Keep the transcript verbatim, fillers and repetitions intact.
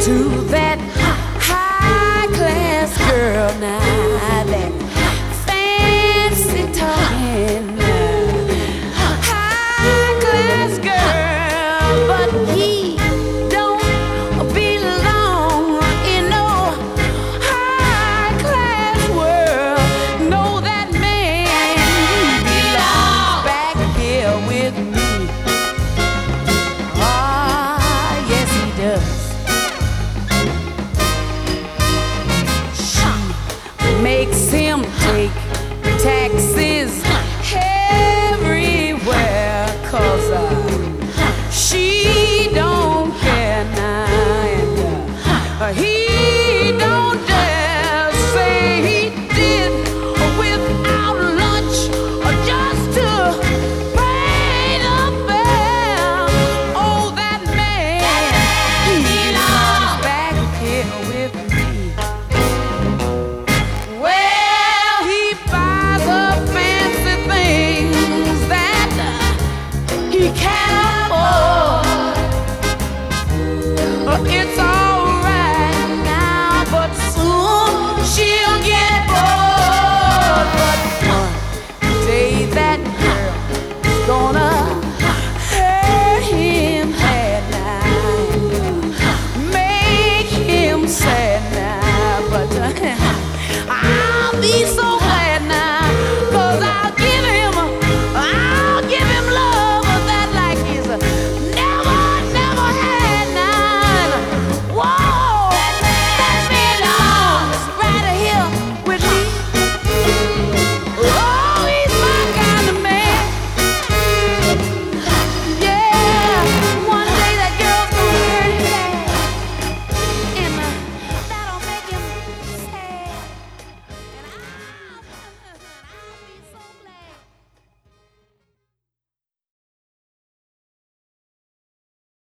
to that high class girl now, that fancy talking high class girl, but he don't belong in no high class world. Know that man belongs back here with me. Ah, yes he does.